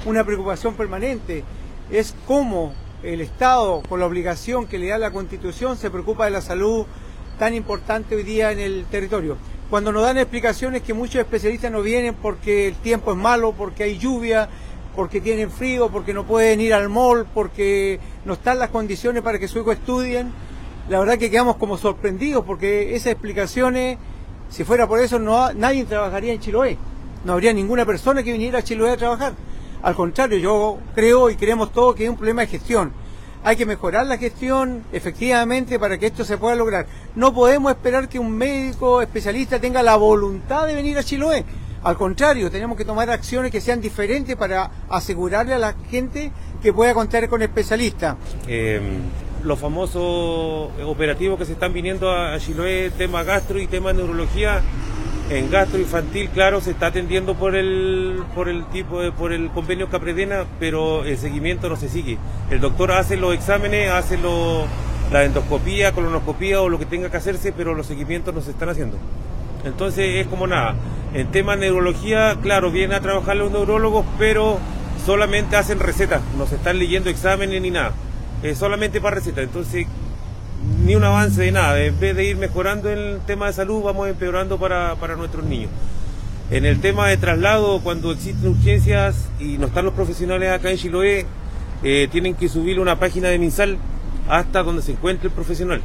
una preocupación permanente, es cómo el Estado, con la obligación que le da la Constitución, se preocupa de la salud tan importante hoy día en el territorio. Cuando nos dan explicaciones que muchos especialistas no vienen porque el tiempo es malo, porque hay lluvia, porque tienen frío, porque no pueden ir al mall, porque no están las condiciones para que sus hijos estudien, la verdad que quedamos como sorprendidos, porque esas explicaciones, si fuera por eso, nadie trabajaría en Chiloé. No habría ninguna persona que viniera a Chiloé a trabajar. Al contrario, yo creo y creemos todos que es un problema de gestión. Hay que mejorar la gestión, efectivamente, para que esto se pueda lograr. No podemos esperar que un médico especialista tenga la voluntad de venir a Chiloé. Al contrario, tenemos que tomar acciones que sean diferentes para asegurarle a la gente que pueda contar con especialistas. Los famosos operativos que se están viniendo a Chiloé, tema gastro y tema neurología. En gastro infantil, claro, se está atendiendo por el convenio Capredena, pero el seguimiento no se sigue. El doctor hace los exámenes, hace la endoscopía, colonoscopía o lo que tenga que hacerse, pero los seguimientos no se están haciendo. Entonces es como nada. En tema de neurología, claro, vienen a trabajar los neurólogos, pero solamente hacen recetas, no se están leyendo exámenes ni nada. Es solamente para recetas. Entonces, ni un avance de nada. En vez de ir mejorando en el tema de salud, vamos empeorando para nuestros niños. En el tema de traslado, cuando existen urgencias y no están los profesionales acá en Chiloé, tienen que subir una página de MinSal hasta donde se encuentre el profesional.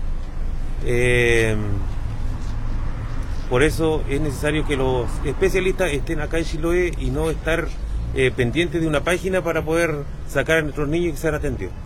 Por eso es necesario que los especialistas estén acá en Chiloé y no estar pendientes de una página para poder sacar a nuestros niños y que sean atendidos.